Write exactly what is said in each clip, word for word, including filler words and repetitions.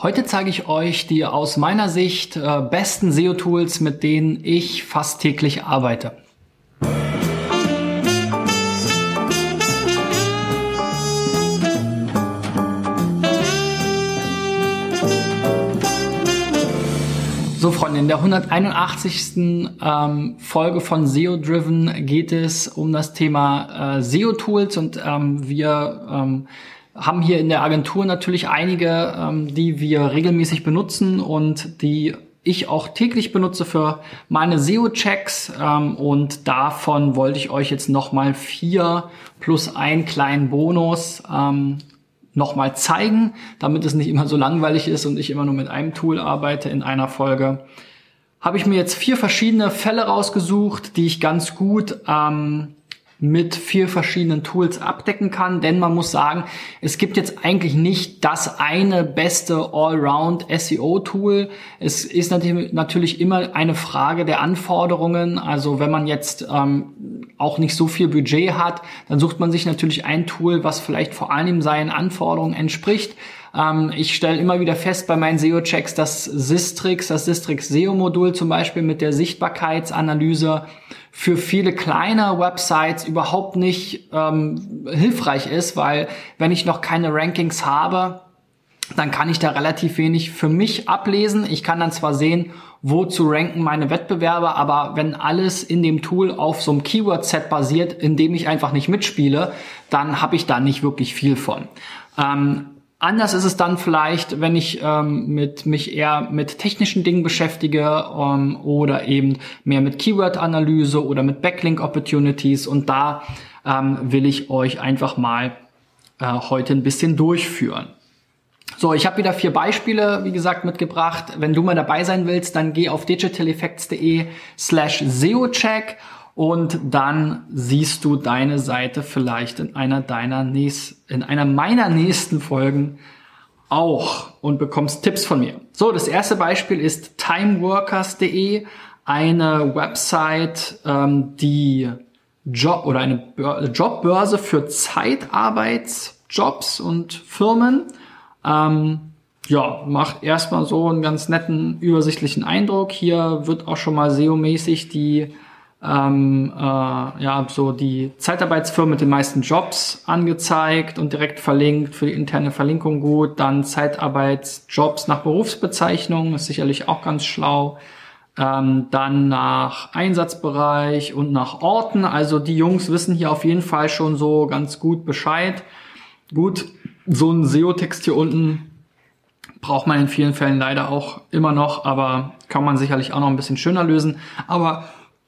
Heute zeige ich euch die aus meiner Sicht äh, besten S E O-Tools, mit denen ich fast täglich arbeite. So Freunde, in der hunderteinundachtzigsten Ähm, Folge von S E O Driven geht es um das Thema äh, S E O-Tools und ähm, wir ähm, haben hier in der Agentur natürlich einige, ähm, die wir regelmäßig benutzen und die ich auch täglich benutze für meine S E O-Checks, ähm, und davon wollte ich euch jetzt nochmal vier plus einen kleinen Bonus ähm, nochmal zeigen, damit es nicht immer so langweilig ist und ich immer nur mit einem Tool arbeite in einer Folge. Habe ich mir jetzt vier verschiedene Fälle rausgesucht, die ich ganz gut ähm, mit vier verschiedenen Tools abdecken kann, denn man muss sagen, es gibt jetzt eigentlich nicht das eine beste Allround S E O-Tool. Es ist natürlich immer eine Frage der Anforderungen. Also wenn man jetzt ähm, auch nicht so viel Budget hat, dann sucht man sich natürlich ein Tool, was vielleicht vor allem seinen Anforderungen entspricht. Ähm, ich stelle immer wieder fest bei meinen S E O-Checks, dass Sistrix, das Sistrix S E O-Modul zum Beispiel mit der Sichtbarkeitsanalyse für viele kleine Websites überhaupt nicht ähm, hilfreich ist, weil wenn ich noch keine Rankings habe, dann kann ich da relativ wenig für mich ablesen. Ich kann dann zwar sehen, wo zu ranken meine Wettbewerber, aber wenn alles in dem Tool auf so einem Keyword-Set basiert, in dem ich einfach nicht mitspiele, dann habe ich da nicht wirklich viel von. Ähm, Anders ist es dann vielleicht, wenn ich ähm, mit mich eher mit technischen Dingen beschäftige ähm, oder eben mehr mit Keyword-Analyse oder mit Backlink-Opportunities, und da ähm, will ich euch einfach mal äh, heute ein bisschen durchführen. So, ich habe wieder vier Beispiele, wie gesagt, mitgebracht. Wenn du mal dabei sein willst, dann geh auf digitaleffects.de slash SEOcheck und dann siehst du deine Seite vielleicht in einer deiner nächsten, in einer meiner nächsten Folgen auch und bekommst Tipps von mir. So, das erste Beispiel ist timeworkers punkt de, eine Website, ähm, die Job oder eine Jobbörse für Zeitarbeitsjobs und Firmen. Ähm, ja, macht erstmal so einen ganz netten, übersichtlichen Eindruck. Hier wird auch schon mal S E O-mäßig die Ähm, äh, ja, so die Zeitarbeitsfirmen mit den meisten Jobs angezeigt und direkt verlinkt, für die interne Verlinkung gut. Dann Zeitarbeitsjobs nach Berufsbezeichnung, ist sicherlich auch ganz schlau. Ähm, dann nach Einsatzbereich und nach Orten. Also die Jungs wissen hier auf jeden Fall schon so ganz gut Bescheid. Gut, so ein S E O-Text hier unten braucht man in vielen Fällen leider auch immer noch, aber kann man sicherlich auch noch ein bisschen schöner lösen. Aber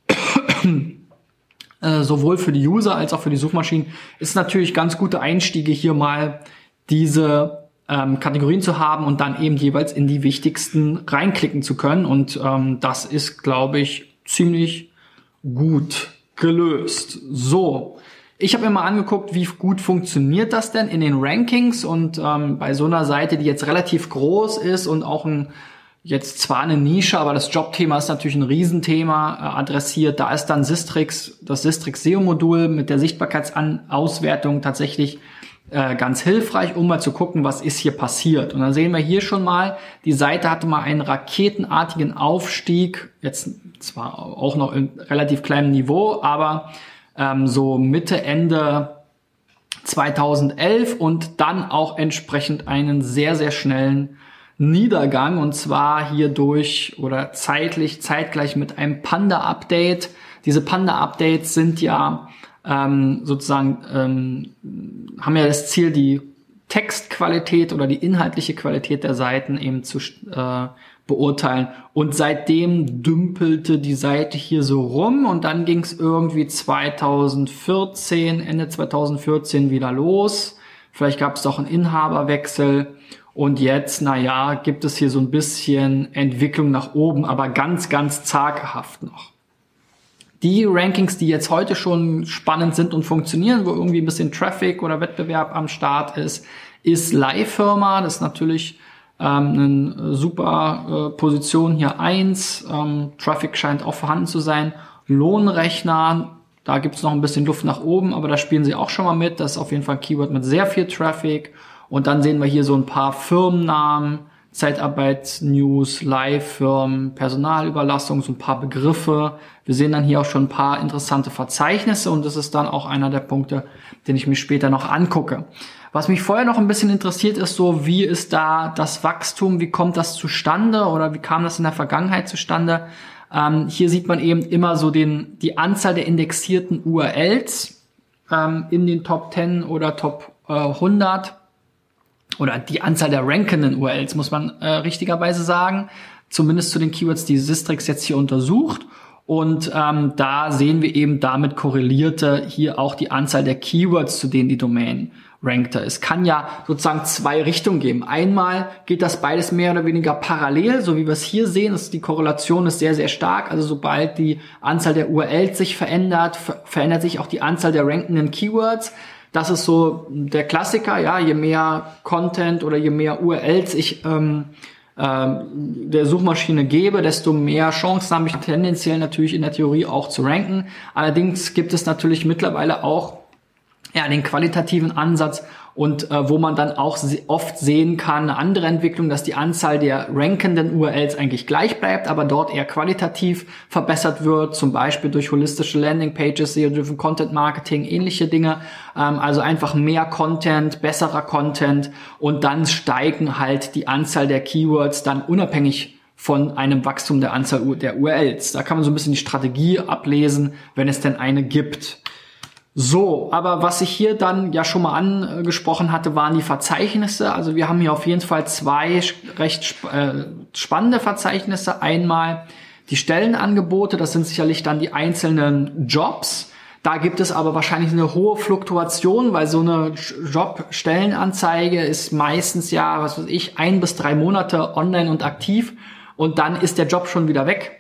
Äh, sowohl für die User als auch für die Suchmaschinen ist natürlich ganz gute Einstiege, hier mal diese ähm, Kategorien zu haben und dann eben jeweils in die wichtigsten reinklicken zu können. Und ähm, das ist, glaube ich, ziemlich gut gelöst. So, ich habe mir mal angeguckt, wie gut funktioniert das denn in den Rankings. Und ähm, bei so einer Seite, die jetzt relativ groß ist und auch ein jetzt zwar eine Nische, aber das Jobthema ist natürlich ein Riesenthema äh, adressiert. Da ist dann Sistrix, das Sistrix S E O-Modul mit der Sichtbarkeitsauswertung tatsächlich äh, ganz hilfreich, um mal zu gucken, was ist hier passiert. Und dann sehen wir hier schon mal, die Seite hatte mal einen raketenartigen Aufstieg, jetzt zwar auch noch in relativ kleinem Niveau, aber ähm, so Mitte, Ende zweitausendelf und dann auch entsprechend einen sehr, sehr schnellen Niedergang, und zwar hier durch oder zeitlich, zeitgleich mit einem Panda-Update. Diese Panda-Updates sind ja ähm, sozusagen, ähm, haben ja das Ziel, die Textqualität oder die inhaltliche Qualität der Seiten eben zu äh, beurteilen. Und seitdem dümpelte die Seite hier so rum und dann ging es irgendwie zweitausendvierzehn, Ende zweitausendvierzehn wieder los. Vielleicht gab es auch einen Inhaberwechsel. Und jetzt, na ja, gibt es hier so ein bisschen Entwicklung nach oben, aber ganz, ganz zaghaft noch. Die Rankings, die jetzt heute schon spannend sind und funktionieren, wo irgendwie ein bisschen Traffic oder Wettbewerb am Start ist, ist Leihfirma. Das ist natürlich ähm, eine super äh, Position hier eins. Ähm, Traffic scheint auch vorhanden zu sein. Lohnrechner, da gibt es noch ein bisschen Luft nach oben, aber da spielen sie auch schon mal mit. Das ist auf jeden Fall ein Keyword mit sehr viel Traffic. Und dann sehen wir hier so ein paar Firmennamen, Zeitarbeits-News, Live-Firmen, Personalüberlassung, so ein paar Begriffe. Wir sehen dann hier auch schon ein paar interessante Verzeichnisse und das ist dann auch einer der Punkte, den ich mir später noch angucke. Was mich vorher noch ein bisschen interessiert, ist so, wie ist da das Wachstum, wie kommt das zustande oder wie kam das in der Vergangenheit zustande? Ähm, hier sieht man eben immer so den die Anzahl der indexierten U R Ls ähm, in den Top zehn oder Top äh, hundert oder die Anzahl der rankenden U R Ls, muss man äh, richtigerweise sagen, zumindest zu den Keywords, die Sistrix jetzt hier untersucht. Und ähm, da sehen wir eben, damit korrelierte hier auch die Anzahl der Keywords, zu denen die Domain rankte. Es kann ja sozusagen zwei Richtungen geben. Einmal geht das beides mehr oder weniger parallel, so wie wir es hier sehen. Das, die Korrelation ist sehr, sehr stark. Also sobald die Anzahl der U R Ls sich verändert, ver- verändert sich auch die Anzahl der rankenden Keywords. Das ist so der Klassiker, ja, je mehr Content oder je mehr U R Ls ich ähm, ähm, der Suchmaschine gebe, desto mehr Chancen habe ich tendenziell natürlich in der Theorie auch zu ranken. Allerdings gibt es natürlich mittlerweile auch ja den qualitativen Ansatz und äh, wo man dann auch se- oft sehen kann, eine andere Entwicklung, dass die Anzahl der rankenden U R Ls eigentlich gleich bleibt, aber dort eher qualitativ verbessert wird, zum Beispiel durch holistische Landingpages, S E O-driven Content Marketing, ähnliche Dinge. Ähm, also einfach mehr Content, besserer Content und dann steigen halt die Anzahl der Keywords dann unabhängig von einem Wachstum der Anzahl der U R Ls. Da kann man so ein bisschen die Strategie ablesen, wenn es denn eine gibt. So, aber was ich hier dann ja schon mal angesprochen hatte, waren die Verzeichnisse. Also wir haben hier auf jeden Fall zwei recht sp- äh, spannende Verzeichnisse. Einmal die Stellenangebote, das sind sicherlich dann die einzelnen Jobs. Da gibt es aber wahrscheinlich eine hohe Fluktuation, weil so eine Job-Stellenanzeige ist meistens ja, was weiß ich, ein bis drei Monate online und aktiv und dann ist der Job schon wieder weg.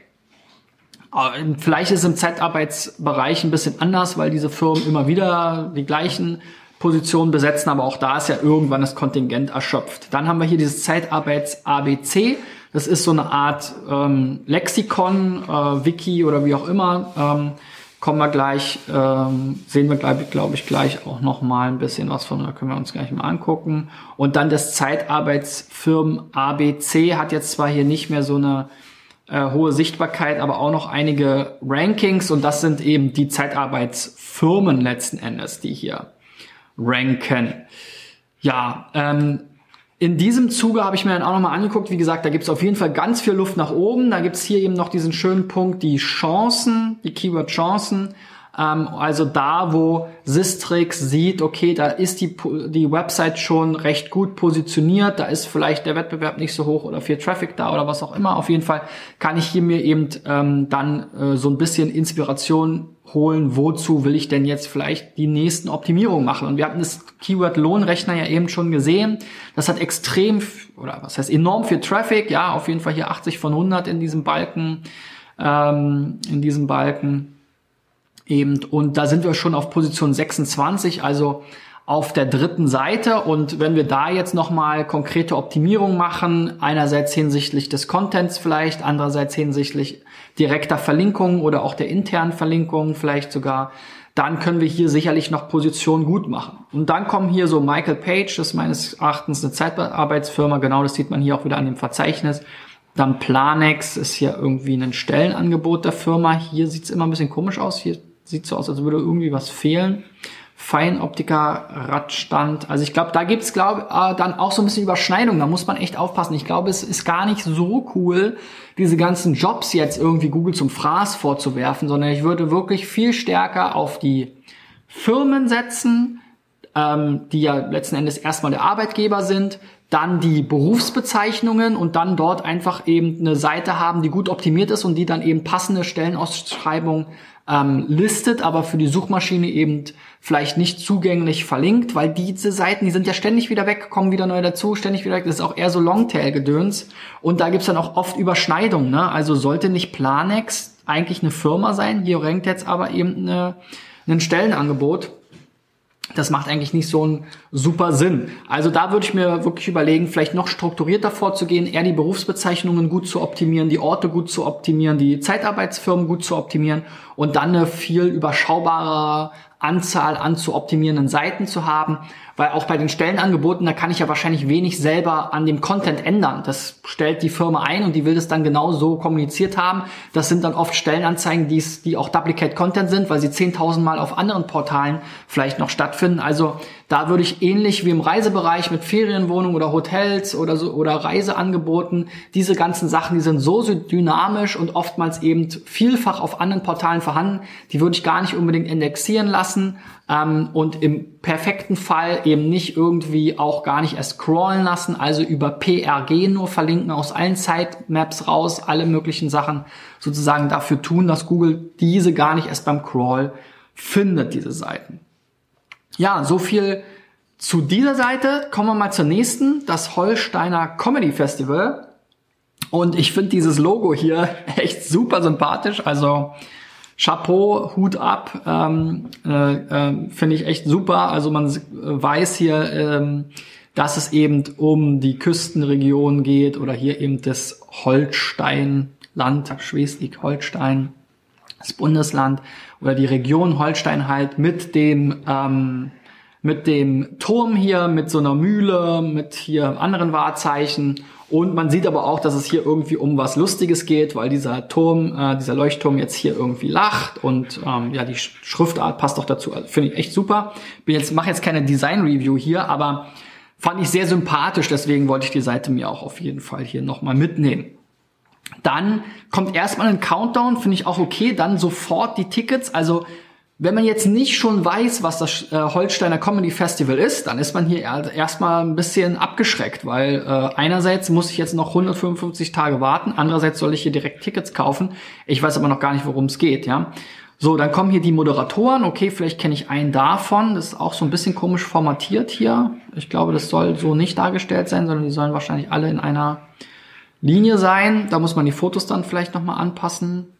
Vielleicht ist es im Zeitarbeitsbereich ein bisschen anders, weil diese Firmen immer wieder die gleichen Positionen besetzen, aber auch da ist ja irgendwann das Kontingent erschöpft. Dann haben wir hier dieses Zeitarbeits-A B C. Das ist so eine Art ähm, Lexikon, äh, Wiki oder wie auch immer. Ähm, kommen wir gleich, ähm, sehen wir, glaube glaub ich, gleich auch noch mal ein bisschen was von, da können wir uns gleich mal angucken. Und dann das Zeitarbeitsfirmen A B C hat jetzt zwar hier nicht mehr so eine Äh, hohe Sichtbarkeit, aber auch noch einige Rankings und das sind eben die Zeitarbeitsfirmen letzten Endes, die hier ranken. Ja, ähm, in diesem Zuge habe ich mir dann auch nochmal angeguckt, wie gesagt, da gibt es auf jeden Fall ganz viel Luft nach oben. Da gibt es hier eben noch diesen schönen Punkt, die Chancen, die Keyword-Chancen. Ähm, also da, wo Sistrix sieht, okay, da ist die, die Website schon recht gut positioniert, da ist vielleicht der Wettbewerb nicht so hoch oder viel Traffic da oder was auch immer. Auf jeden Fall kann ich hier mir eben ähm, dann äh, so ein bisschen Inspiration holen, wozu will ich denn jetzt vielleicht die nächsten Optimierungen machen. Und wir hatten das Keyword-Lohnrechner ja eben schon gesehen. Das hat extrem, oder was heißt enorm viel Traffic, ja, auf jeden Fall hier achtzig von hundert in diesem Balken, ähm, in diesem Balken. Eben, und da sind wir schon auf Position sechsundzwanzig, also auf der dritten Seite. Und wenn wir da jetzt nochmal konkrete Optimierung machen, einerseits hinsichtlich des Contents vielleicht, andererseits hinsichtlich direkter Verlinkungen oder auch der internen Verlinkungen vielleicht sogar, dann können wir hier sicherlich noch Positionen gut machen. Und dann kommen hier so Michael Page, das ist meines Erachtens eine Zeitarbeitsfirma, genau das sieht man hier auch wieder an dem Verzeichnis. Dann Planex ist hier irgendwie ein Stellenangebot der Firma. Hier sieht es immer ein bisschen komisch aus, hier sieht so aus, als würde irgendwie was fehlen. Feinoptiker, Radstand. Also ich glaube, da gibt's glaube äh, dann auch so ein bisschen Überschneidung. Da muss man echt aufpassen. Ich glaube, es ist gar nicht so cool, diese ganzen Jobs jetzt irgendwie Google zum Fraß vorzuwerfen, sondern ich würde wirklich viel stärker auf die Firmen setzen, ähm, die ja letzten Endes erstmal der Arbeitgeber sind, dann die Berufsbezeichnungen und dann dort einfach eben eine Seite haben, die gut optimiert ist und die dann eben passende Stellenausschreibungen ähm, listet, aber für die Suchmaschine eben vielleicht nicht zugänglich verlinkt, weil diese Seiten, die sind ja ständig wieder weg, kommen wieder neu dazu, ständig wieder weg. Das ist auch eher so Longtail-Gedöns und da gibt's dann auch oft Überschneidungen, ne? Also sollte nicht Planex eigentlich eine Firma sein, hier rankt jetzt aber eben eine, ein Stellenangebot. Das macht eigentlich nicht so einen super Sinn. Also da würde ich mir wirklich überlegen, vielleicht noch strukturierter vorzugehen, eher die Berufsbezeichnungen gut zu optimieren, die Orte gut zu optimieren, die Zeitarbeitsfirmen gut zu optimieren und dann eine viel überschaubare Anzahl an zu optimierenden Seiten zu haben, weil auch bei den Stellenangeboten, da kann ich ja wahrscheinlich wenig selber an dem Content ändern. Das stellt die Firma ein und die will das dann genau so kommuniziert haben. Das sind dann oft Stellenanzeigen, die, die auch Duplicate Content sind, weil sie zehntausend Mal auf anderen Portalen vielleicht noch stattfinden. Also da würde ich ähnlich wie im Reisebereich mit Ferienwohnungen oder Hotels oder so oder Reiseangeboten, diese ganzen Sachen, die sind so, so dynamisch und oftmals eben vielfach auf anderen Portalen vorhanden, die würde ich gar nicht unbedingt indexieren lassen ähm, und im perfekten Fall eben nicht irgendwie auch gar nicht erst scrollen lassen, also über P R G nur verlinken, aus allen Sitemaps raus, alle möglichen Sachen sozusagen dafür tun, dass Google diese gar nicht erst beim Crawl findet, diese Seiten. Ja, so viel zu dieser Seite. Kommen wir mal zur nächsten, das Holsteiner Comedy Festival. Und ich finde dieses Logo hier echt super sympathisch. Also Chapeau, Hut ab, ähm, äh, äh, finde ich echt super. Also man weiß hier, ähm, dass es eben um die Küstenregion geht oder hier eben das Holsteinland, Schleswig-Holstein, das Bundesland oder die Region Holstein halt mit dem ähm, mit dem Turm hier, mit so einer Mühle, mit hier anderen Wahrzeichen. Und man sieht aber auch, dass es hier irgendwie um was Lustiges geht, weil dieser Turm, äh, dieser Leuchtturm jetzt hier irgendwie lacht und ähm, ja, die Schriftart passt auch dazu. Also, finde ich echt super. Bin jetzt mache jetzt keine Design-Review hier, aber fand ich sehr sympathisch. Deswegen wollte ich die Seite mir auch auf jeden Fall hier nochmal mitnehmen. Dann kommt erstmal ein Countdown, finde ich auch okay. Dann sofort die Tickets. Also wenn man jetzt nicht schon weiß, was das äh, Holsteiner Comedy Festival ist, dann ist man hier erstmal ein bisschen abgeschreckt, weil äh, einerseits muss ich jetzt noch hundertfünfundfünfzig Tage warten, andererseits soll ich hier direkt Tickets kaufen. Ich weiß aber noch gar nicht, worum es geht, ja. So, dann kommen hier die Moderatoren. Okay, vielleicht kenne ich einen davon. Das ist auch so ein bisschen komisch formatiert hier. Ich glaube, das soll so nicht dargestellt sein, sondern die sollen wahrscheinlich alle in einer Linie sein. Da muss man die Fotos dann vielleicht nochmal anpassen.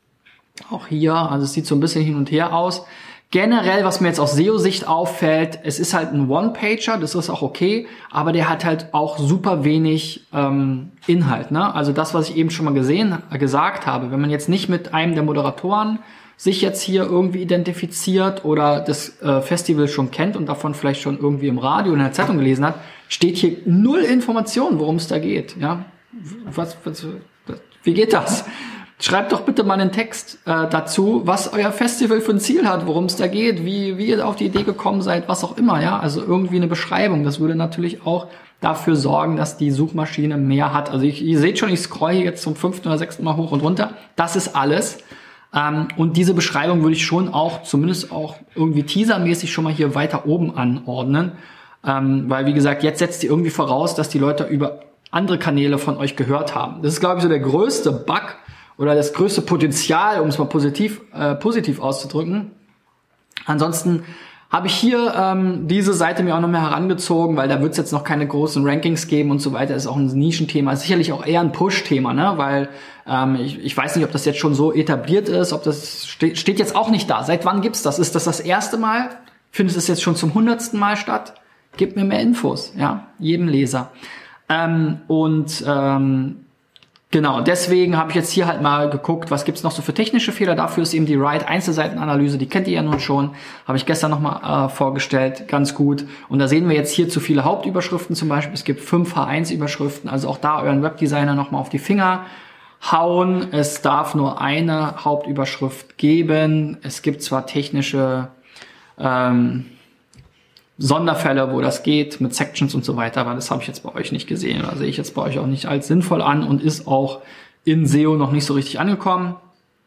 Auch hier, also es sieht so ein bisschen hin und her aus. Generell, was mir jetzt aus S E O-Sicht auffällt, es ist halt ein One-Pager, das ist auch okay, aber der hat halt auch super wenig ähm, Inhalt, ne? Also das, was ich eben schon mal gesehen, äh, gesagt habe, wenn man jetzt nicht mit einem der Moderatoren sich jetzt hier irgendwie identifiziert oder das äh, Festival schon kennt und davon vielleicht schon irgendwie im Radio oder in der Zeitung gelesen hat, steht hier null Information, worum es da geht, ja? Was, was, was, wie geht das? Schreibt doch bitte mal einen Text äh, dazu, was euer Festival für ein Ziel hat, worum es da geht, wie, wie ihr auf die Idee gekommen seid, was auch immer, ja. Also irgendwie eine Beschreibung. Das würde natürlich auch dafür sorgen, dass die Suchmaschine mehr hat. Also ich, ihr seht schon, ich scroll hier jetzt zum fünften oder sechsten Mal hoch und runter. Das ist alles. Ähm, und diese Beschreibung würde ich schon auch, zumindest auch irgendwie teasermäßig schon mal hier weiter oben anordnen. Ähm, weil, wie gesagt, jetzt setzt ihr irgendwie voraus, dass die Leute über andere Kanäle von euch gehört haben. Das ist, glaube ich, so der größte Bug, oder das größte Potenzial, um es mal positiv äh, positiv auszudrücken. Ansonsten habe ich hier ähm, diese Seite mir auch noch mehr herangezogen, weil da wird es jetzt noch keine großen Rankings geben und so weiter. Das ist auch ein Nischenthema, ist sicherlich auch eher ein Push-Thema, ne? Weil ähm, ich, ich weiß nicht, ob das jetzt schon so etabliert ist, ob das ste- steht jetzt auch nicht da. Seit wann gibt's das? Ist das das erste Mal? Findet es jetzt schon zum hundertsten Mal statt? Gebt mir mehr Infos, ja, jedem Leser. Ähm, und ähm, Genau, deswegen habe ich jetzt hier halt mal geguckt, was gibt's noch so für technische Fehler. Dafür ist eben die Write-Einzelseitenanalyse, die kennt ihr ja nun schon, habe ich gestern nochmal äh, vorgestellt, ganz gut. Und da sehen wir jetzt hier zu viele Hauptüberschriften zum Beispiel. Es gibt fünf H eins Überschriften, also auch da euren Webdesigner nochmal auf die Finger hauen. Es darf nur eine Hauptüberschrift geben. Es gibt zwar technische ähm, Sonderfälle, wo das geht, mit Sections und so weiter, aber das habe ich jetzt bei euch nicht gesehen oder sehe ich jetzt bei euch auch nicht als sinnvoll an und ist auch in S E O noch nicht so richtig angekommen.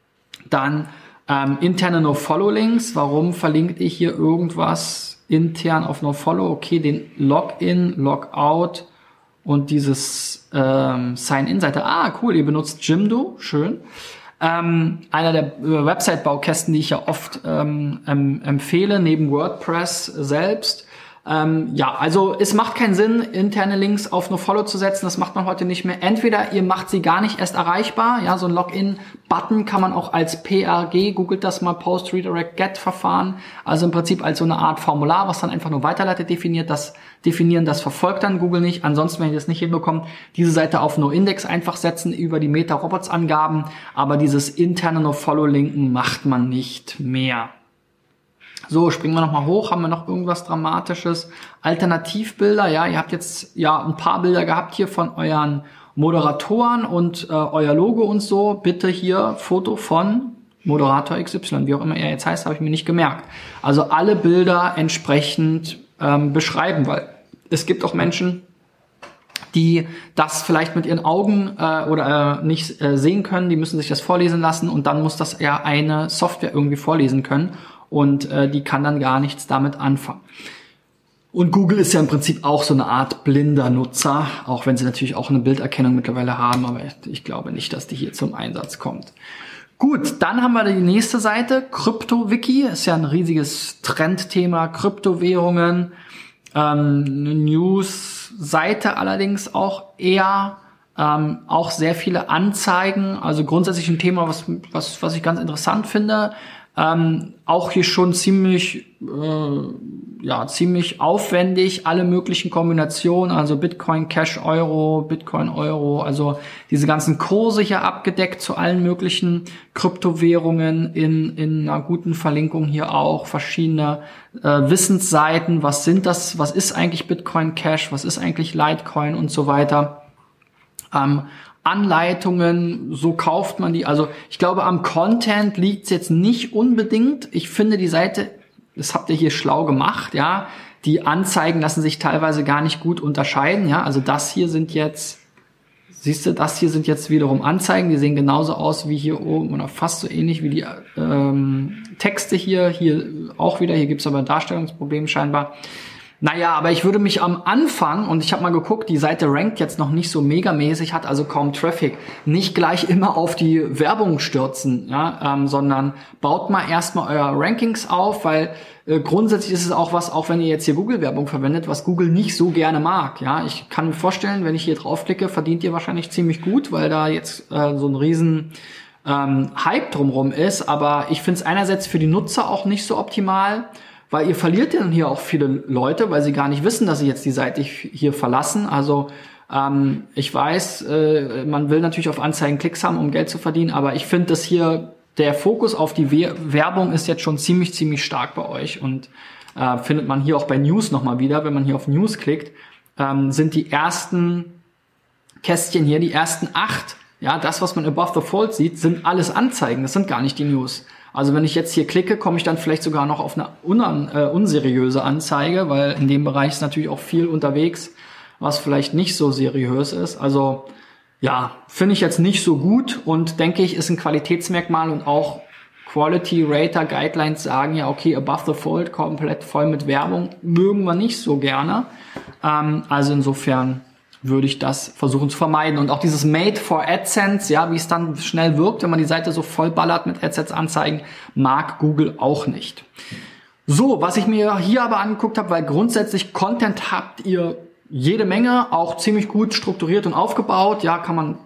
Dann ähm, interne No-Follow-Links. Warum verlinke ich hier irgendwas intern auf No-Follow? Okay, den Login, Logout und dieses ähm, Sign-In-Seite. Ah, cool, ihr benutzt Jimdo, schön. Ähm, einer der äh, Website-Baukästen, die ich ja oft ähm, ähm, empfehle, neben WordPress selbst. Ähm, ja, also es macht keinen Sinn, interne Links auf NoFollow zu setzen. Das macht man heute nicht mehr. Entweder ihr macht sie gar nicht erst erreichbar. Ja, so ein Login-Button kann man auch als P R G, googelt das mal, Post-Redirect-Get-Verfahren. Also im Prinzip als so eine Art Formular, was dann einfach nur weiterleitet definiert. Das definieren, das verfolgt dann Google nicht. Ansonsten, wenn ihr das nicht hinbekommt, diese Seite auf No-Index einfach setzen über die Meta-Robots-Angaben. Aber dieses interne No-Follow-Linken macht man nicht mehr. So, springen wir nochmal hoch. Haben wir noch irgendwas Dramatisches? Alternativbilder, ja, ihr habt jetzt ja ein paar Bilder gehabt hier von euren Moderatoren und äh, euer Logo und so. Bitte hier Foto von Moderator X Y, wie auch immer er jetzt heißt, habe ich mir nicht gemerkt. Also alle Bilder entsprechend ähm, beschreiben, weil es gibt auch Menschen, die das vielleicht mit ihren Augen äh, oder äh, nicht äh, sehen können, die müssen sich das vorlesen lassen und dann muss das ja eine Software irgendwie vorlesen können und äh, die kann dann gar nichts damit anfangen. Und Google ist ja im Prinzip auch so eine Art blinder Nutzer, auch wenn sie natürlich auch eine Bilderkennung mittlerweile haben, aber ich glaube nicht, dass die hier zum Einsatz kommt. Gut, dann haben wir die nächste Seite, CryptoWiki, ist ja ein riesiges Trendthema, Kryptowährungen, ähm, eine News-Seite allerdings auch eher, ähm, auch sehr viele Anzeigen, also grundsätzlich ein Thema, was was was ich ganz interessant finde, ähm, auch hier schon ziemlich äh, ja ziemlich aufwendig, alle möglichen Kombinationen, also Bitcoin, Cash, Euro, Bitcoin, Euro, also diese ganzen Kurse hier abgedeckt zu allen möglichen Kryptowährungen in in einer guten Verlinkung hier auch, verschiedene äh, Wissensseiten, was sind das, was ist eigentlich Bitcoin Cash, was ist eigentlich Litecoin und so weiter. Ähm, Anleitungen, so kauft man die. Also ich glaube, am Content liegt es jetzt nicht unbedingt. Ich finde die Seite, das habt ihr hier schlau gemacht, ja. Die Anzeigen lassen sich teilweise gar nicht gut unterscheiden, ja. Also das hier sind jetzt, siehst du, das hier sind jetzt wiederum Anzeigen. Die sehen genauso aus wie hier oben oder fast so ähnlich wie die ähm, Texte hier. Hier auch wieder, hier gibt es aber ein Darstellungsproblem scheinbar. Naja, aber ich würde mich am Anfang, und ich habe mal geguckt, die Seite rankt jetzt noch nicht so megamäßig, hat also kaum Traffic, nicht gleich immer auf die Werbung stürzen, ja, ähm, sondern baut mal erstmal euer Rankings auf, weil äh, grundsätzlich ist es auch was, auch wenn ihr jetzt hier Google-Werbung verwendet, was Google nicht so gerne mag, ja. Ich kann mir vorstellen, wenn ich hier draufklicke, verdient ihr wahrscheinlich ziemlich gut, weil da jetzt äh, so ein riesen ähm, Hype drumrum ist, aber ich finde es einerseits für die Nutzer auch nicht so optimal, weil ihr verliert dann hier auch viele Leute, weil sie gar nicht wissen, dass sie jetzt die Seite hier verlassen. Also ähm, ich weiß, äh, man will natürlich auf Anzeigen Klicks haben, um Geld zu verdienen, aber ich finde, dass hier der Fokus auf die We- Werbung ist jetzt schon ziemlich, ziemlich stark bei euch und äh, findet man hier auch bei News nochmal wieder. Wenn man hier auf News klickt, ähm, sind die ersten Kästchen hier, die ersten acht, ja, das, was man above the fold sieht, sind alles Anzeigen, das sind gar nicht die News. Also wenn ich jetzt hier klicke, komme ich dann vielleicht sogar noch auf eine un- äh, unseriöse Anzeige, weil in dem Bereich ist natürlich auch viel unterwegs, was vielleicht nicht so seriös ist. Also ja, finde ich jetzt nicht so gut und denke ich, ist ein Qualitätsmerkmal und auch Quality Rater Guidelines sagen ja, okay, above the fold, komplett voll mit Werbung, mögen wir nicht so gerne. Ähm, also insofern würde ich das versuchen zu vermeiden. Und auch dieses Made for AdSense, ja, wie es dann schnell wirkt, wenn man die Seite so voll ballert mit AdSense-Anzeigen, mag Google auch nicht. So, was ich mir hier aber angeguckt habe, weil grundsätzlich Content habt ihr jede Menge, auch ziemlich gut strukturiert und aufgebaut. Ja, kann man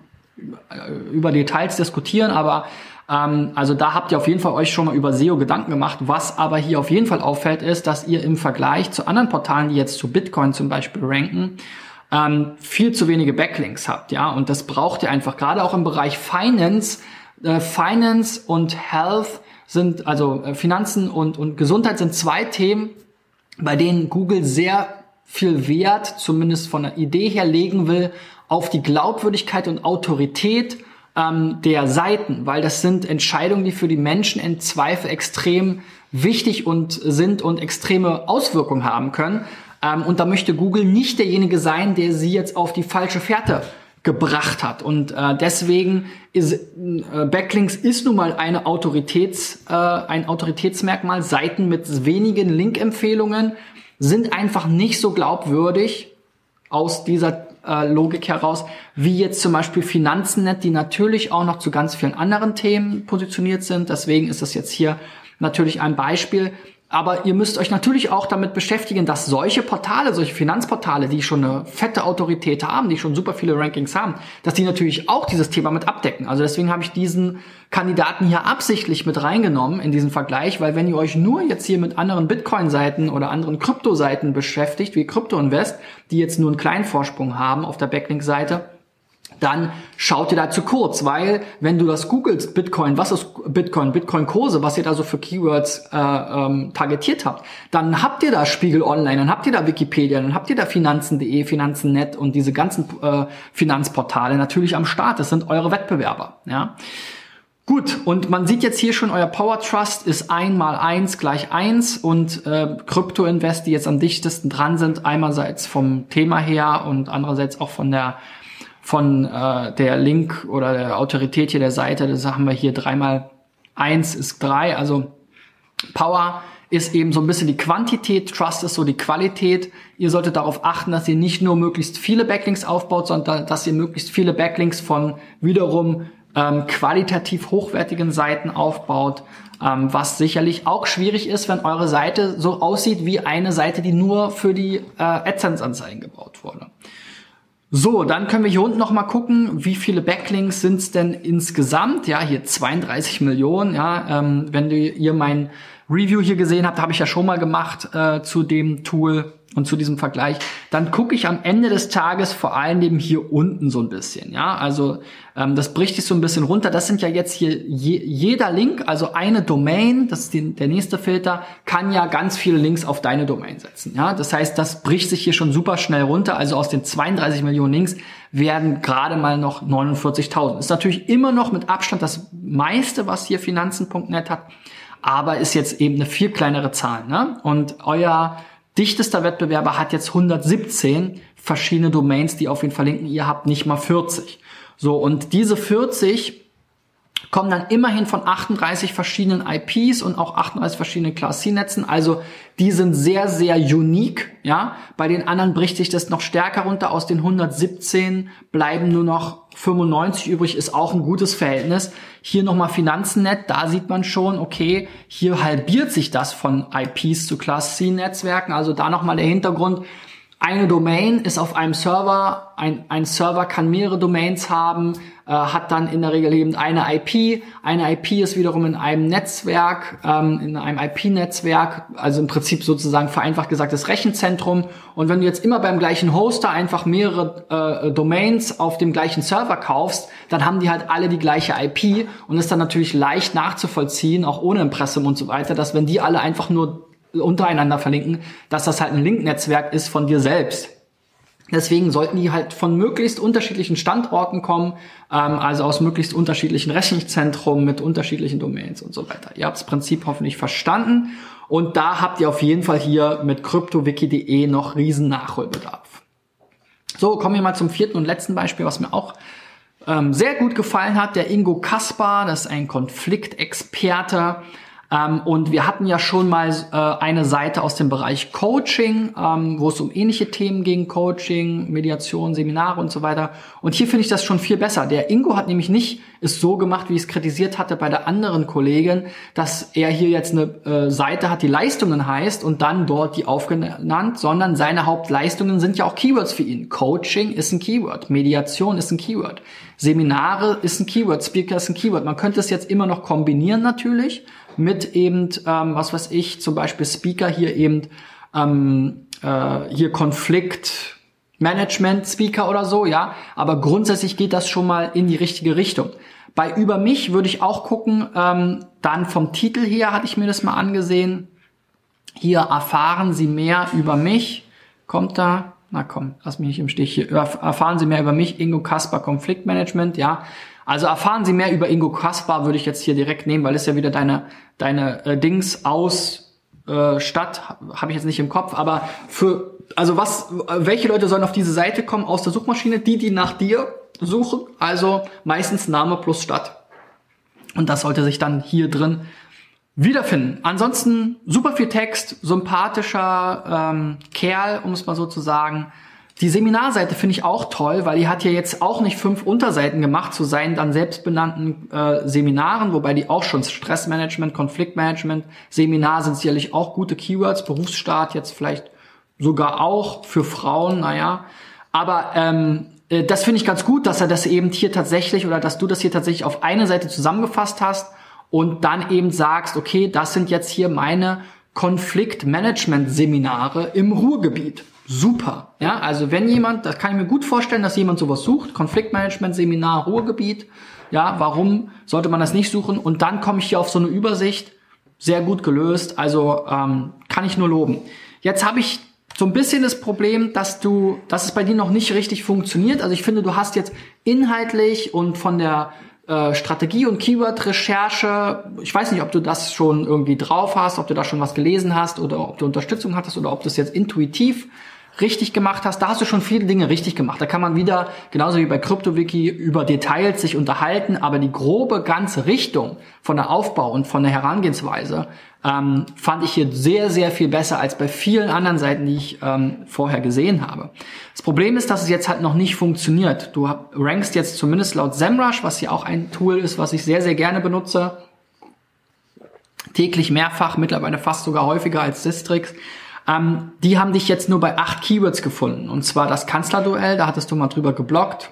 über Details diskutieren, aber ähm, also da habt ihr auf jeden Fall euch schon mal über S E O Gedanken gemacht. Was aber hier auf jeden Fall auffällt, ist, dass ihr im Vergleich zu anderen Portalen, die jetzt zu Bitcoin zum Beispiel ranken, Ähm, viel zu wenige Backlinks habt, ja, und das braucht ihr einfach, gerade auch im Bereich Finance. Äh, Finance und Health sind, also äh, Finanzen und, und Gesundheit sind zwei Themen, bei denen Google sehr viel Wert, zumindest von der Idee her, legen will, auf die Glaubwürdigkeit und Autorität ähm, der Seiten, weil das sind Entscheidungen, die für die Menschen im Zweifel extrem wichtig und sind und extreme Auswirkungen haben können. Ähm, und da möchte Google nicht derjenige sein, der sie jetzt auf die falsche Fährte gebracht hat. Und äh, deswegen ist äh, Backlinks ist nun mal eine Autoritäts, äh, ein Autoritätsmerkmal. Seiten mit wenigen Link-Empfehlungen sind einfach nicht so glaubwürdig aus dieser äh, Logik heraus, wie jetzt zum Beispiel Finanzen.net, die natürlich auch noch zu ganz vielen anderen Themen positioniert sind. Deswegen ist das jetzt hier natürlich ein Beispiel. Aber ihr müsst euch natürlich auch damit beschäftigen, dass solche Portale, solche Finanzportale, die schon eine fette Autorität haben, die schon super viele Rankings haben, dass die natürlich auch dieses Thema mit abdecken. Also deswegen habe ich diesen Kandidaten hier absichtlich mit reingenommen in diesen Vergleich, weil wenn ihr euch nur jetzt hier mit anderen Bitcoin-Seiten oder anderen Krypto-Seiten beschäftigt, wie CryptoInvest, die jetzt nur einen kleinen Vorsprung haben auf der Backlink-Seite, dann schaut ihr da zu kurz, weil wenn du das googelst, Bitcoin, was ist Bitcoin, Bitcoin-Kurse, was ihr da so für Keywords äh, ähm, targetiert habt, dann habt ihr da Spiegel Online, dann habt ihr da Wikipedia, dann habt ihr da Finanzen punkt de, Finanzen punkt net und diese ganzen äh, Finanzportale natürlich am Start. Das sind eure Wettbewerber, ja. Gut, und man sieht jetzt hier schon, euer Power Trust ist eins mal eins gleich eins und äh, Crypto Invest, die jetzt am dichtesten dran sind, einerseits vom Thema her und andererseits auch von der von äh, der Link oder der Autorität hier der Seite, das haben wir hier drei mal eins ist drei, also Power ist eben so ein bisschen die Quantität, Trust ist so die Qualität. Ihr solltet darauf achten, dass ihr nicht nur möglichst viele Backlinks aufbaut, sondern dass ihr möglichst viele Backlinks von wiederum ähm, qualitativ hochwertigen Seiten aufbaut, ähm, was sicherlich auch schwierig ist, wenn eure Seite so aussieht wie eine Seite, die nur für die äh, AdSense-Anzeigen gebaut wurde. So, dann können wir hier unten noch mal gucken, wie viele Backlinks sind es denn insgesamt? Ja, hier zweiunddreißig Millionen. Ja, ähm, wenn du, ihr mein Review hier gesehen habt, habe ich ja schon mal gemacht äh, zu dem Tool und zu diesem Vergleich. Dann gucke ich am Ende des Tages vor allem hier unten so ein bisschen. Ja, also ähm, das bricht sich so ein bisschen runter. Das sind ja jetzt hier je, jeder Link, also eine Domain, das ist die, der nächste Filter, kann ja ganz viele Links auf deine Domain setzen. Ja, das heißt, das bricht sich hier schon super schnell runter. Also aus den zweiunddreißig Millionen Links werden gerade mal noch neunundvierzigtausend. Ist natürlich immer noch mit Abstand das meiste, was hier Finanzen punkt net hat. Aber ist jetzt eben eine viel kleinere Zahl, ne? Und euer dichtester Wettbewerber hat jetzt hundertsiebzehn verschiedene Domains, die auf ihn verlinken. Ihr habt nicht mal vierzig. So, und diese vierzig kommen dann immerhin von achtunddreißig verschiedenen I Ps und auch achtunddreißig verschiedenen Class C-Netzen. Also die sind sehr, sehr unique. Ja, bei den anderen bricht sich das noch stärker runter. Aus den hundertsiebzehn bleiben nur noch fünfundneunzig übrig, ist auch ein gutes Verhältnis. Hier nochmal Finanzen punkt net, da sieht man schon, okay, hier halbiert sich das von I Ps zu Class C-Netzwerken. Also da nochmal der Hintergrund. Eine Domain ist auf einem Server, ein, ein Server kann mehrere Domains haben, äh, hat dann in der Regel eben eine I P. Eine I P ist wiederum in einem Netzwerk, ähm, in einem I P-Netzwerk, also im Prinzip sozusagen vereinfacht gesagt das Rechenzentrum. Und wenn du jetzt immer beim gleichen Hoster einfach mehrere äh, Domains auf dem gleichen Server kaufst, dann haben die halt alle die gleiche I P und ist dann natürlich leicht nachzuvollziehen, auch ohne Impressum und so weiter, dass wenn die alle einfach nur untereinander verlinken, dass das halt ein Link-Netzwerk ist von dir selbst. Deswegen sollten die halt von möglichst unterschiedlichen Standorten kommen, ähm, also aus möglichst unterschiedlichen Rechenzentren mit unterschiedlichen Domains und so weiter. Ihr habt das Prinzip hoffentlich verstanden und da habt ihr auf jeden Fall hier mit cryptowiki punkt de noch riesen Nachholbedarf. So, kommen wir mal zum vierten und letzten Beispiel, was mir auch ähm, sehr gut gefallen hat. Der Ingo Kaspar, das ist ein Konfliktexperte. Ähm, und wir hatten ja schon mal äh, eine Seite aus dem Bereich Coaching, ähm, wo es um ähnliche Themen ging, Coaching, Mediation, Seminare und so weiter. Und hier finde ich das schon viel besser. Der Ingo hat nämlich nicht es so gemacht, wie ich es kritisiert hatte bei der anderen Kollegin, dass er hier jetzt eine äh, Seite hat, die Leistungen heißt und dann dort die aufgenannt, sondern seine Hauptleistungen sind ja auch Keywords für ihn. Coaching ist ein Keyword, Mediation ist ein Keyword, Seminare ist ein Keyword, Speaker ist ein Keyword. Man könnte es jetzt immer noch kombinieren natürlich mit eben, ähm, was weiß ich, zum Beispiel Speaker hier eben, ähm, äh, hier Konflikt Management Speaker oder so, ja. Aber grundsätzlich geht das schon mal in die richtige Richtung. Bei Über mich würde ich auch gucken, ähm, dann vom Titel her hatte ich mir das mal angesehen. Hier erfahren Sie mehr über mich. Kommt da? Na komm, lass mich nicht im Stich hier. Erfahren Sie mehr über mich, Ingo Kaspar, Konfliktmanagement, ja. Also erfahren Sie mehr über Ingo Kaspar würde ich jetzt hier direkt nehmen, weil es ja wieder deine deine äh, Dings aus äh, Stadt habe ich jetzt nicht im Kopf, aber für also was welche Leute sollen auf diese Seite kommen aus der Suchmaschine? Die, die nach dir suchen, also meistens Name plus Stadt. Und das sollte sich dann hier drin wiederfinden. Ansonsten super viel Text, sympathischer ähm, Kerl, um es mal so zu sagen. Die Seminarseite finde ich auch toll, weil die hat ja jetzt auch nicht fünf Unterseiten gemacht zu seinen dann selbstbenannten äh, Seminaren, wobei die auch schon Stressmanagement, Konfliktmanagement, Seminar sind sicherlich auch gute Keywords, Berufsstart jetzt vielleicht sogar auch für Frauen, naja. Aber ähm, äh, das finde ich ganz gut, dass er das eben hier tatsächlich oder dass du das hier tatsächlich auf eine Seite zusammengefasst hast und dann eben sagst, okay, das sind jetzt hier meine Konfliktmanagement-Seminare im Ruhrgebiet. super. Ja, also wenn jemand, das kann ich mir gut vorstellen, dass jemand sowas sucht, Konfliktmanagement, Seminar, Ruhrgebiet. Ja, warum sollte man das nicht suchen? Und dann komme ich hier auf so eine Übersicht, sehr gut gelöst. Also ähm, kann ich nur loben. Jetzt habe ich so ein bisschen das Problem, dass du, dass es bei dir noch nicht richtig funktioniert. Also ich finde, du hast jetzt inhaltlich und von der äh, Strategie und Keyword-Recherche, ich weiß nicht, ob du das schon irgendwie drauf hast, ob du da schon was gelesen hast oder ob du Unterstützung hattest oder ob du es jetzt intuitiv richtig gemacht hast. Da hast du schon viele Dinge richtig gemacht. Da kann man wieder, genauso wie bei CryptoWiki, über Details sich unterhalten, aber die grobe ganze Richtung von der Aufbau und von der Herangehensweise ähm, fand ich hier sehr, sehr viel besser als bei vielen anderen Seiten, die ich ähm, vorher gesehen habe. Das Problem ist, dass es jetzt halt noch nicht funktioniert. Du rankst jetzt zumindest laut SEMrush, was hier auch ein Tool ist, was ich sehr, sehr gerne benutze, täglich mehrfach, mittlerweile fast sogar häufiger als Sistrix. Ähm, die haben dich jetzt nur bei acht Keywords gefunden. Und zwar das Kanzlerduell, da hattest du mal drüber gebloggt.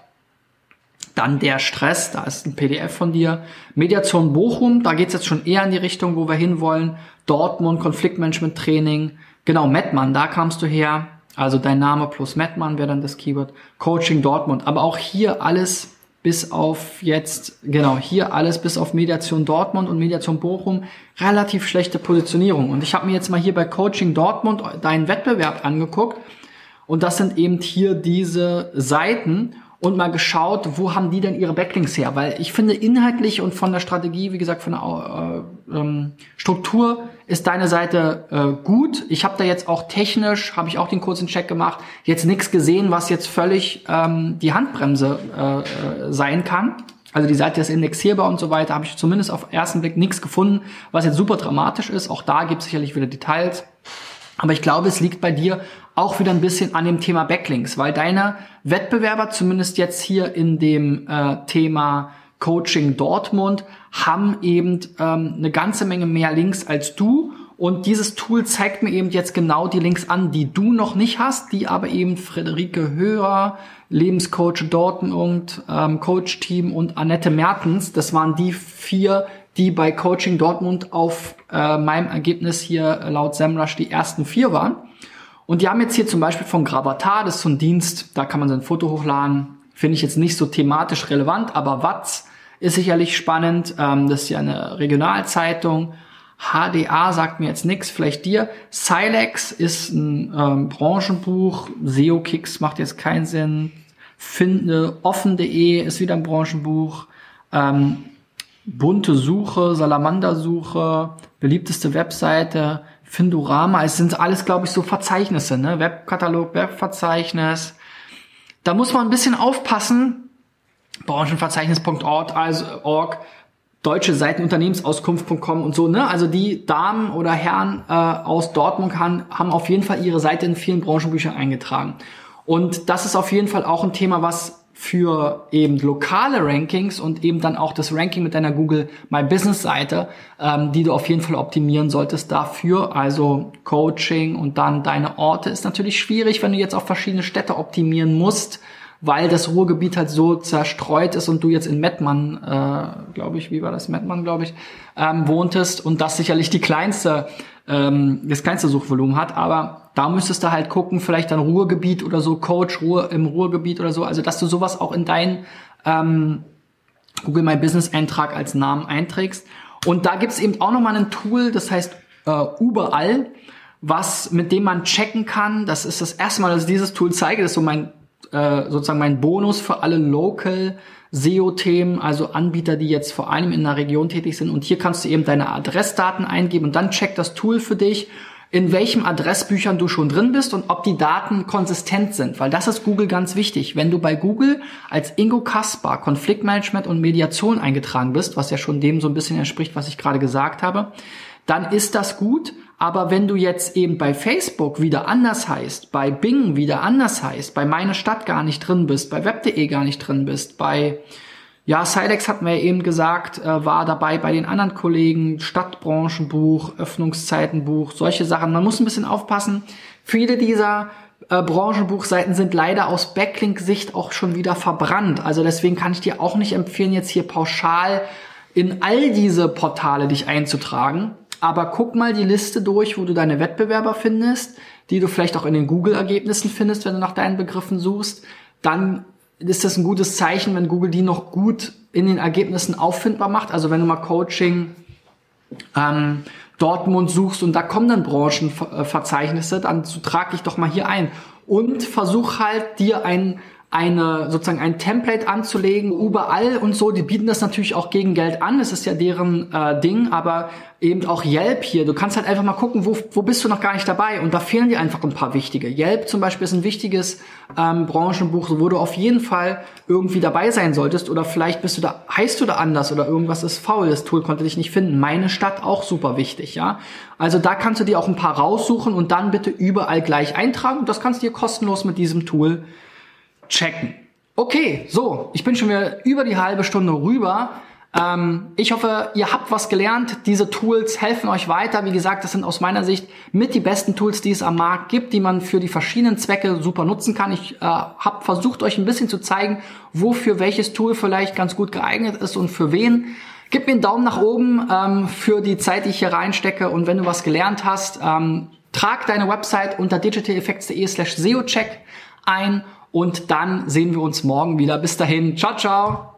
Dann der Stress, da ist ein P D F von dir. Mediation Bochum, da geht's jetzt schon eher in die Richtung, wo wir hinwollen. Dortmund, Konfliktmanagement-Training. Genau, Mettmann, da kamst du her. Also dein Name plus Mettmann wäre dann das Keyword. Coaching Dortmund. Aber auch hier alles bis auf jetzt, genau, hier alles bis auf Mediation Dortmund und Mediation Bochum, relativ schlechte Positionierung. Und ich habe mir jetzt mal hier bei Coaching Dortmund deinen Wettbewerb angeguckt und das sind eben hier diese Seiten und mal geschaut, wo haben die denn ihre Backlinks her? Weil ich finde, inhaltlich und von der Strategie, wie gesagt, von der äh, ähm, Struktur ist deine Seite äh, gut. Ich habe da jetzt auch technisch, habe ich auch den kurzen Check gemacht, jetzt nichts gesehen, was jetzt völlig ähm, die Handbremse äh, äh, sein kann. Also die Seite ist indexierbar und so weiter, habe ich zumindest auf den ersten Blick nichts gefunden, was jetzt super dramatisch ist. Auch da gibt es sicherlich wieder Details. Aber ich glaube, es liegt bei dir auch wieder ein bisschen an dem Thema Backlinks, weil deine Wettbewerber, zumindest jetzt hier in dem äh, Thema Coaching Dortmund, haben eben ähm, eine ganze Menge mehr Links als du. Und dieses Tool zeigt mir eben jetzt genau die Links an, die du noch nicht hast, die aber eben Friederike Höher, Lebenscoach Dortmund, ähm, Coach-Team und Annette Mertens, das waren die vier, die bei Coaching Dortmund auf äh, meinem Ergebnis hier äh, laut SEMrush die ersten vier waren. Und die haben jetzt hier zum Beispiel von Gravatar, das ist so ein Dienst, da kann man sein Foto hochladen, finde ich jetzt nicht so thematisch relevant, aber Watz ist sicherlich spannend, ähm, das ist ja eine Regionalzeitung. H D A sagt mir jetzt nichts, vielleicht dir. Silex ist ein ähm, Branchenbuch, S E O-Kicks macht jetzt keinen Sinn. Finde, offen punkt de ist wieder ein Branchenbuch. Ähm, bunte Suche, Salamander-Suche, beliebteste Webseite, Findorama, es sind alles, glaube ich, so Verzeichnisse, ne? Webkatalog, Webverzeichnis. Da muss man ein bisschen aufpassen. Branchenverzeichnis punkt org, also org, deutsche Seiten, Unternehmensauskunft punkt com und so, ne? Also die Damen oder Herren äh, aus Dortmund haben, haben auf jeden Fall ihre Seite in vielen Branchenbüchern eingetragen. Und das ist auf jeden Fall auch ein Thema, was für eben lokale Rankings und eben dann auch das Ranking mit deiner Google My Business Seite, ähm, die du auf jeden Fall optimieren solltest dafür. Also Coaching und dann deine Orte ist natürlich schwierig, wenn du jetzt auf verschiedene Städte optimieren musst, weil das Ruhrgebiet halt so zerstreut ist und du jetzt in Mettmann, äh, glaube ich, wie war das, Mettmann, glaube ich, ähm, wohntest und das sicherlich die kleinste, ähm, das kleinste Suchvolumen hat, aber da müsstest du halt gucken, vielleicht dann Ruhrgebiet oder so, Coach Ruhr im Ruhrgebiet oder so, also dass du sowas auch in deinen ähm, Google My Business Eintrag als Namen einträgst. Und da gibt's eben auch nochmal ein Tool, das heißt äh, Überall, was mit dem man checken kann. Das ist das erste Mal, dass ich dieses Tool zeige, das ist so mein äh, sozusagen mein Bonus für alle Local S E O-Themen, also Anbieter, die jetzt vor allem in der Region tätig sind. Und hier kannst du eben deine Adressdaten eingeben und dann checkt das Tool für dich, in welchen Adressbüchern du schon drin bist und ob die Daten konsistent sind, weil das ist Google ganz wichtig. Wenn du bei Google als Ingo Kaspar Konfliktmanagement und Mediation eingetragen bist, was ja schon dem so ein bisschen entspricht, was ich gerade gesagt habe, dann ist das gut. Aber wenn du jetzt eben bei Facebook wieder anders heißt, bei Bing wieder anders heißt, bei Meine Stadt gar nicht drin bist, bei web punkt de gar nicht drin bist, bei ja, Silex hatten wir ja eben gesagt, äh, war dabei bei den anderen Kollegen, Stadtbranchenbuch, Öffnungszeitenbuch, solche Sachen. Man muss ein bisschen aufpassen. Viele dieser äh, Branchenbuchseiten sind leider aus Backlink-Sicht auch schon wieder verbrannt. Also deswegen kann ich dir auch nicht empfehlen, jetzt hier pauschal in all diese Portale dich einzutragen. Aber guck mal die Liste durch, wo du deine Wettbewerber findest. die du vielleicht auch in den Google-Ergebnissen findest, wenn du nach deinen Begriffen suchst, dann ist das ein gutes Zeichen, wenn Google die noch gut in den Ergebnissen auffindbar macht. Also wenn du mal Coaching ähm, Dortmund suchst und da kommen dann Branchenverzeichnisse, dann trag dich doch mal hier ein und versuch halt dir ein eine sozusagen ein Template anzulegen, überall und so. Die bieten das natürlich auch gegen Geld an, das ist ja deren äh, Ding, aber eben auch Yelp hier. Du kannst halt einfach mal gucken, wo wo bist du noch gar nicht dabei, und da fehlen dir einfach ein paar wichtige. Yelp zum Beispiel ist ein wichtiges ähm, Branchenbuch, wo du auf jeden Fall irgendwie dabei sein solltest, oder vielleicht bist du da, heißt du da anders oder irgendwas ist faul, das Tool konnte dich nicht finden. Meine Stadt auch super wichtig, ja. Also da kannst du dir auch ein paar raussuchen und dann bitte überall gleich eintragen. Das kannst du dir kostenlos mit diesem Tool checken. Okay, so, ich bin schon wieder über die halbe Stunde rüber. Ähm, ich hoffe, ihr habt was gelernt. Diese Tools helfen euch weiter. Wie gesagt, das sind aus meiner Sicht mit die besten Tools, die es am Markt gibt, die man für die verschiedenen Zwecke super nutzen kann. Ich äh, habe versucht, euch ein bisschen zu zeigen, wofür welches Tool vielleicht ganz gut geeignet ist und für wen. Gib mir einen Daumen nach oben ähm, für die Zeit, die ich hier reinstecke, und wenn du was gelernt hast, ähm, trag deine Website unter digitaleffects.de slash seocheck ein. Und dann sehen wir uns morgen wieder. Bis dahin. Ciao, ciao.